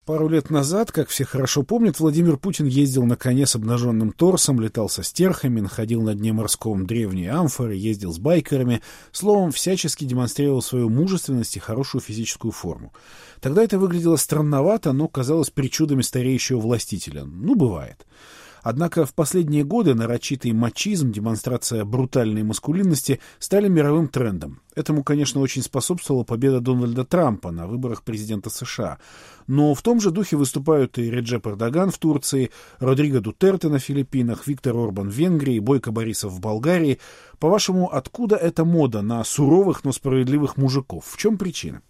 Пару лет назад, как все хорошо помнят, Владимир Путин ездил на коне с обнаженным торсом, летал со стерхами, находил на дне морском древние амфоры, ездил с байкерами, словом, всячески демонстрировал свою мужественность и хорошую физическую форму. Тогда это выглядело странновато, но казалось причудами стареющего властителя. Ну, бывает. Однако в последние годы нарочитый мачизм, демонстрация брутальной маскулинности стали мировым трендом. Этому, конечно, очень способствовала победа Дональда Трампа на выборах президента США. Но в том же духе выступают и Реджеп Эрдоган в Турции, Родриго Дутерте на Филиппинах, Виктор Орбан в Венгрии, Бойко Борисов в Болгарии. По-вашему, откуда эта мода на суровых, но справедливых мужиков? В чем причина?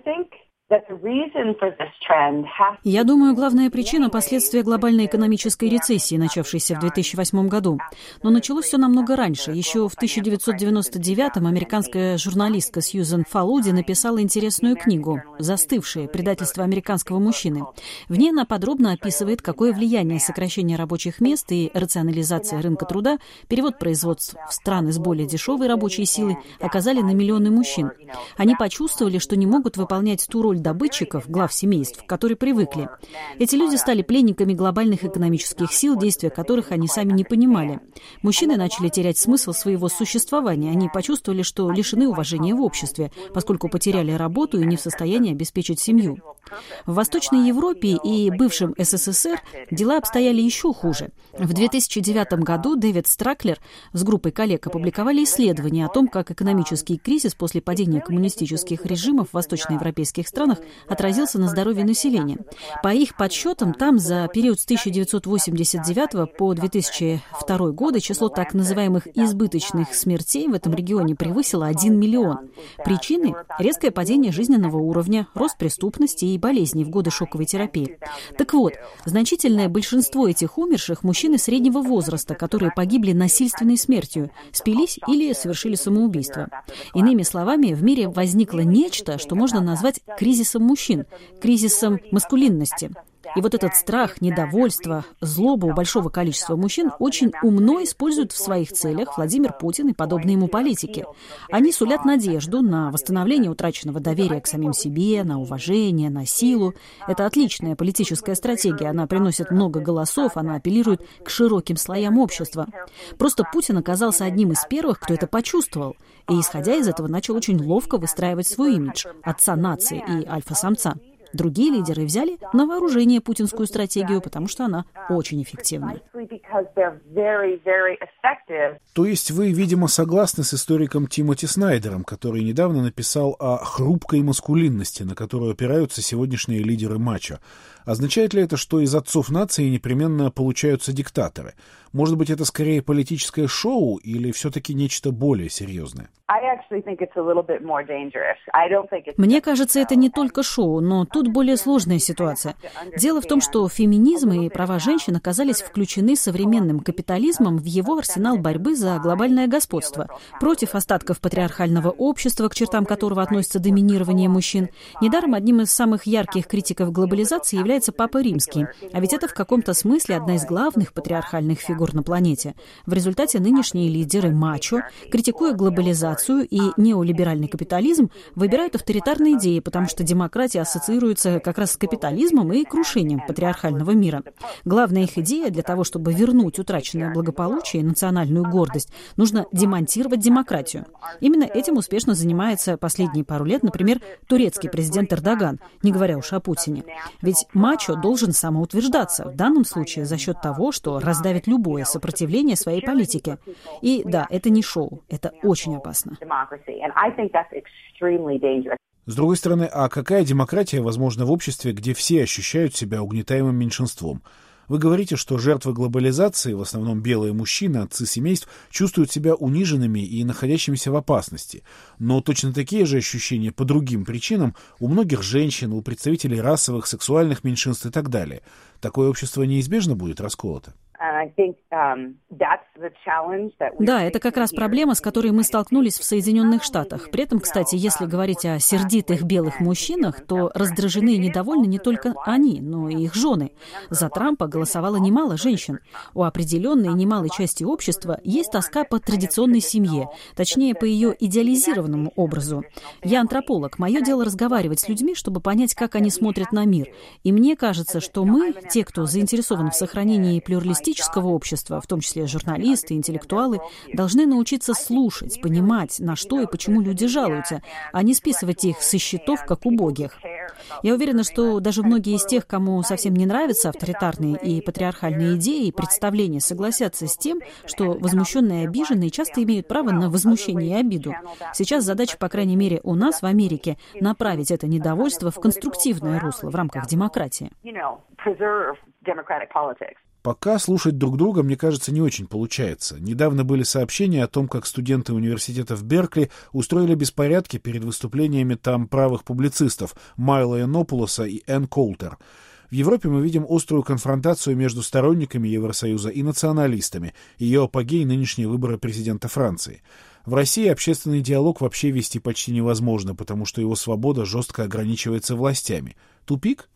Я думаю, главная причина – последствия глобальной экономической рецессии, начавшейся в 2008 году. Но началось все намного раньше. Еще в 1999-м американская журналистка Сьюзен Фалуди написала интересную книгу «Застывшее. Предательство американского мужчины». В ней она подробно описывает, какое влияние сокращение рабочих мест и рационализация рынка труда, перевод производств в страны с более дешевой рабочей силой оказали на миллионы мужчин. Они почувствовали, что не могут выполнять ту роль добытчиков, глав семейств, к которой привыкли. Эти люди стали пленниками глобальных экономических сил, действия которых они сами не понимали. Мужчины начали терять смысл своего существования. Они почувствовали, что лишены уважения в обществе, поскольку потеряли работу и не в состоянии обеспечить семью. В Восточной Европе и бывшем СССР дела обстояли еще хуже. В 2009 году Дэвид Страклер с группой коллег опубликовали исследование о том, как экономический кризис после падения коммунистических режимов в восточноевропейских странах отразился на здоровье населения. По их подсчетам, там за период с 1989 по 2002 годы число так называемых избыточных смертей в этом регионе превысило 1 миллион. Причины – резкое падение жизненного уровня, рост преступности и болезней в годы шоковой терапии. Так вот, значительное большинство этих умерших – мужчины среднего возраста, которые погибли насильственной смертью, спились или совершили самоубийство. Иными словами, в мире возникло нечто, что можно назвать кризисом мужчин, кризисом маскулинности. И вот этот страх, недовольство, злоба у большого количества мужчин очень умно используют в своих целях Владимир Путин и подобные ему политики. Они сулят надежду на восстановление утраченного доверия к самим себе, на уважение, на силу. Это отличная политическая стратегия. Она приносит много голосов, она апеллирует к широким слоям общества. Просто Путин оказался одним из первых, кто это почувствовал. И, исходя из этого, начал очень ловко выстраивать свой имидж отца нации и альфа-самца. Другие лидеры взяли на вооружение путинскую стратегию, потому что она очень эффективна. То есть вы, видимо, согласны с историком Тимоти Снайдером, который недавно написал о хрупкой маскулинности, на которую опираются сегодняшние лидеры мачо. Означает ли это, что из отцов нации непременно получаются диктаторы? Может быть, это скорее политическое шоу или все-таки нечто более серьезное? Мне кажется, это не только шоу, но тут более сложная ситуация. Дело в том, что феминизм и права женщин оказались включены современным капитализмом в его арсенал борьбы за глобальное господство, против остатков патриархального общества, к чертам которого относится доминирование мужчин. Недаром одним из самых ярких критиков глобализации является Папа Римский. А ведь это в каком-то смысле одна из главных патриархальных фигур на планете. В результате нынешние лидеры мачо, критикуя глобализацию и неолиберальный капитализм, выбирают авторитарные идеи, потому что демократия ассоциируется как раз с капитализмом и крушением патриархального мира. Главная их идея для того, чтобы вернуть утраченное благополучие и национальную гордость, нужно демонтировать демократию. Именно этим успешно занимается последние пару лет, например, турецкий президент Эрдоган, не говоря уж о Путине. Ведь мачо должен самоутверждаться, в данном случае за счет того, что раздавит любое сопротивление своей политике. И да, это не шоу, это очень опасно. С другой стороны, а какая демократия возможна в обществе, где все ощущают себя угнетаемым меньшинством? Вы говорите, что жертвы глобализации, в основном белые мужчины, отцы семейств, чувствуют себя униженными и находящимися в опасности. Но точно такие же ощущения по другим причинам у многих женщин, у представителей расовых, сексуальных меньшинств и так далее. Такое общество неизбежно будет расколото. Да, это как раз проблема, с которой мы столкнулись в Соединенных Штатах. При этом, кстати, если говорить о сердитых белых мужчинах, то раздражены и недовольны не только они, но и их жены. За Трампа голосовало немало женщин. У определенной немалой части общества есть тоска по традиционной семье, точнее, по ее идеализированному образу. Я антрополог. Мое дело разговаривать с людьми, чтобы понять, как они смотрят на мир. И мне кажется, что мы, те, кто заинтересован в сохранении плюралистического общества, в том числе журналисты, интеллектуалы, должны научиться слушать, понимать, на что и почему люди жалуются, а не списывать их со счетов, как убогих. Я уверена, что даже многие из тех, кому совсем не нравятся авторитарные и патриархальные идеи и представления, согласятся с тем, что возмущенные и обиженные часто имеют право на возмущение и обиду. Сейчас задача, по крайней мере, у нас в Америке, направить это недовольство в конструктивное русло в рамках демократии. Пока слушать друг друга, мне кажется, не очень получается. Недавно были сообщения о том, как студенты университета в Беркли устроили беспорядки перед выступлениями там правых публицистов Майла Янопулоса и Энн Коултер. В Европе мы видим острую конфронтацию между сторонниками Евросоюза и националистами. Ее апогей — нынешние выборы президента Франции. В России общественный диалог вообще вести почти невозможно, потому что его свобода жестко ограничивается властями. Тупик?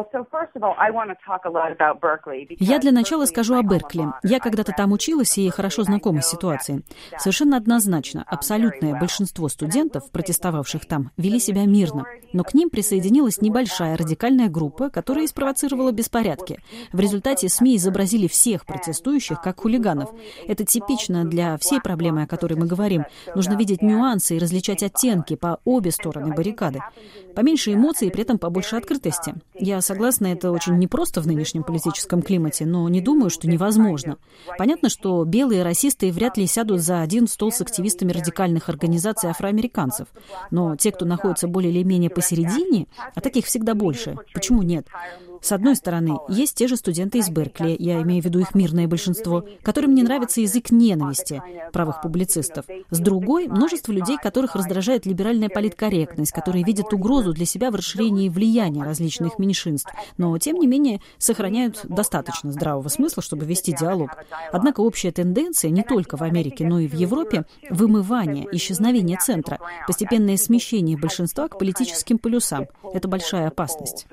Я для начала скажу о Беркли. Я когда-то там училась и хорошо знакома с ситуацией. Совершенно однозначно, абсолютное большинство студентов, протестовавших там, вели себя мирно. Но к ним присоединилась небольшая радикальная группа, которая и спровоцировала беспорядки. В результате СМИ изобразили всех протестующих как хулиганов. Это типично для всей проблемы, о которой мы говорим. Нужно видеть нюансы и различать оттенки по обе стороны баррикады. Поменьше эмоций и при этом побольше открытости. Я согласна, это очень непросто в нынешнем политическом климате, но не думаю, что невозможно. Понятно, что белые расисты вряд ли сядут за один стол с активистами радикальных организаций афроамериканцев. Но те, кто находится более или менее посередине, а таких всегда больше, почему нет? С одной стороны, есть те же студенты из Беркли, я имею в виду их мирное большинство, которым не нравится язык ненависти правых публицистов. С другой, множество людей, которых раздражает либеральная политкорректность, которые видят угрозу для себя в расширении влияния различных меньшинств, но, тем не менее, сохраняют достаточно здравого смысла, чтобы вести диалог. Однако общая тенденция не только в Америке, но и в Европе — вымывание, исчезновение центра, постепенное смещение большинства к политическим полюсам. Это большая опасность.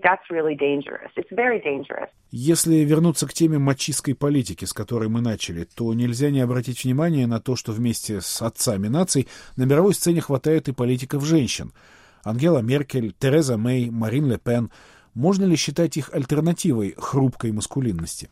Если вернуться к теме мачистской политики, с которой мы начали, то нельзя не обратить внимание на то, что вместе с отцами наций на мировой сцене хватает и политиков-женщин. Ангела Меркель, Тереза Мэй, Марин Ле Пен. Можно ли считать их альтернативой хрупкой маскулинности?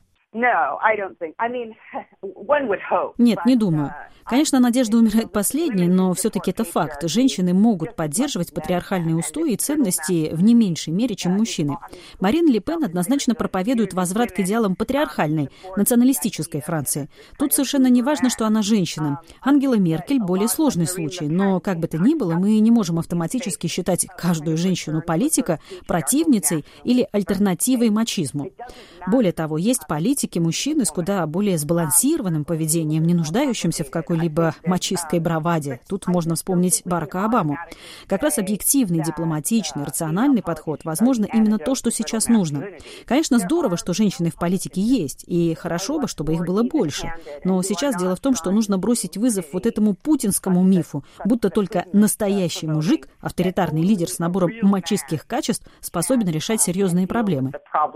Нет, не думаю. Конечно, надежда умирает последней, но все-таки это факт. Женщины могут поддерживать патриархальные устои и ценности в не меньшей мере, чем мужчины. Марин Ле Пен однозначно проповедует возврат к идеалам патриархальной, националистической Франции. Тут совершенно не важно, что она женщина. Ангела Меркель — более сложный случай, но, как бы то ни было, мы не можем автоматически считать каждую женщину-политика противницей или альтернативой мачизму. Более того, есть политики, мужчины с куда более сбалансированным поведением, не нуждающимся в какой-либо мачистской браваде. Тут можно вспомнить Барака Обаму. Как раз объективный, дипломатичный, рациональный подход, возможно, именно то, что сейчас нужно. Конечно, здорово, что женщины в политике есть, и хорошо бы, чтобы их было больше. Но сейчас дело в том, что нужно бросить вызов вот этому путинскому мифу, будто только настоящий мужик, авторитарный лидер с набором мачистских качеств, способен решать серьезные проблемы.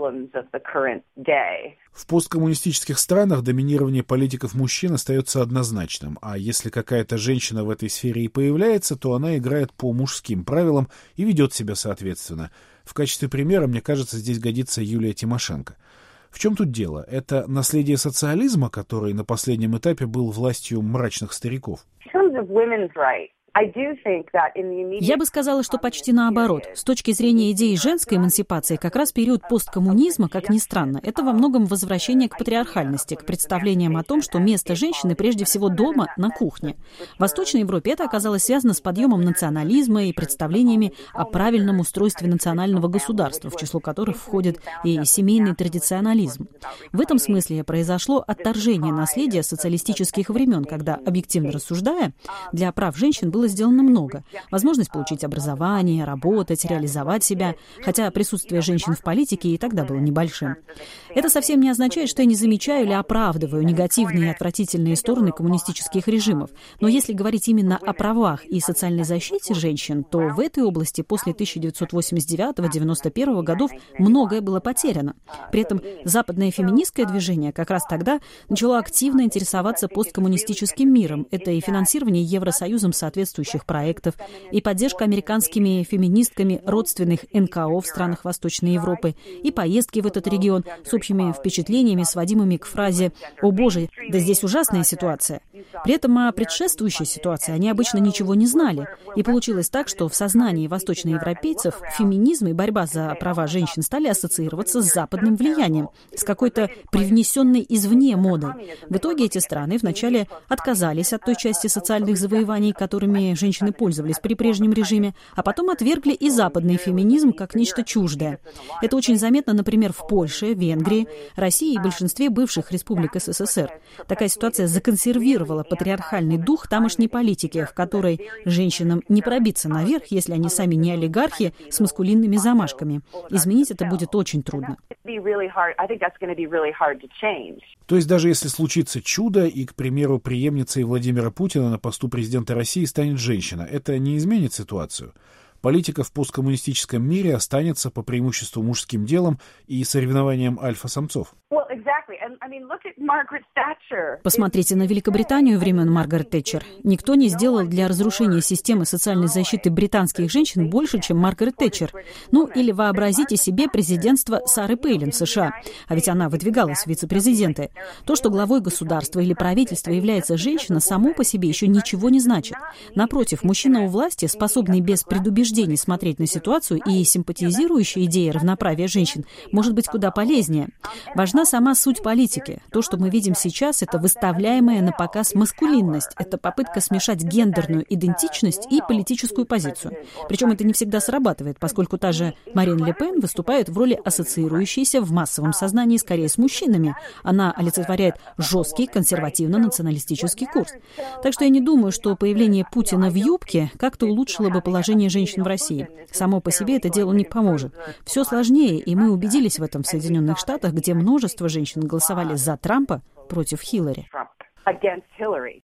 В посткоммунистических странах доминирование политиков-мужчин остается однозначным, а если какая-то женщина в этой сфере и появляется, то она играет по мужским правилам и ведет себя соответственно. В качестве примера, мне кажется, здесь годится Юлия Тимошенко. В чем тут дело? Это наследие социализма, который на последнем этапе был властью мрачных стариков? Я бы сказала, что почти наоборот. С точки зрения идеи женской эмансипации, как раз период посткоммунизма, как ни странно, это во многом возвращение к патриархальности, к представлениям о том, что место женщины прежде всего дома, на кухне. В Восточной Европе это оказалось связано с подъемом национализма и представлениями о правильном устройстве национального государства, в число которых входит и семейный традиционализм. В этом смысле произошло отторжение наследия социалистических времен, когда, объективно рассуждая, для прав женщин был было сделано много. Возможность получить образование, работать, реализовать себя, хотя присутствие женщин в политике и тогда было небольшим. Это совсем не означает, что я не замечаю или оправдываю негативные и отвратительные стороны коммунистических режимов. Но если говорить именно о правах и социальной защите женщин, то в этой области после 1989-91 годов многое было потеряно. При этом западное феминистское движение как раз тогда начало активно интересоваться посткоммунистическим миром. Это и финансирование Евросоюзом соответствующих проектов, и поддержка американскими феминистками родственных НКО в странах Восточной Европы, и поездки в этот регион с общими впечатлениями, сводимыми к фразе «О боже, да здесь ужасная ситуация». При этом о предшествующей ситуации они обычно ничего не знали. И получилось так, что в сознании восточноевропейцев феминизм и борьба за права женщин стали ассоциироваться с западным влиянием, с какой-то привнесенной извне модой. В итоге эти страны вначале отказались от той части социальных завоеваний, которыми женщины пользовались при прежнем режиме, а потом отвергли и западный феминизм как нечто чуждое. Это очень заметно, например, в Польше, Венгрии, России и большинстве бывших республик СССР. Такая ситуация законсервировала патриархальный дух тамошней политики, в которой женщинам не пробиться наверх, если они сами не олигархи с маскулинными замашками. Изменить это будет очень трудно. То есть даже если случится чудо, и, к примеру, преемницей Владимира Путина на посту президента России станет женщина, это не изменит ситуацию? Политика в посткоммунистическом мире останется по преимуществу мужским делом и соревнованием альфа-самцов. Посмотрите на Великобританию времен Маргарет Тэтчер. Никто не сделал для разрушения системы социальной защиты британских женщин больше, чем Маргарет Тэтчер. Ну, или вообразите себе президентство Сары Пейлин в США. А ведь она выдвигалась в вице-президенты. То, что главой государства или правительства является женщина, само по себе еще ничего не значит. Напротив, мужчина у власти, способный без предубеждений смотреть на ситуацию и симпатизирующий идее равноправия женщин, может быть куда полезнее. Важна сама суть политики. То, что мы видим сейчас, это выставляемая на показ маскулинность. Это попытка смешать гендерную идентичность и политическую позицию. Причем это не всегда срабатывает, поскольку та же Марин Ле Пен выступает в роли ассоциирующейся в массовом сознании скорее с мужчинами. Она олицетворяет жесткий консервативно-националистический курс. Так что я не думаю, что появление Путина в юбке как-то улучшило бы положение женщин в России. Само по себе это делу не поможет. Все сложнее, и мы убедились в этом в Соединенных Штатах, где множество женщин голосовали за Трампа против Хиллари.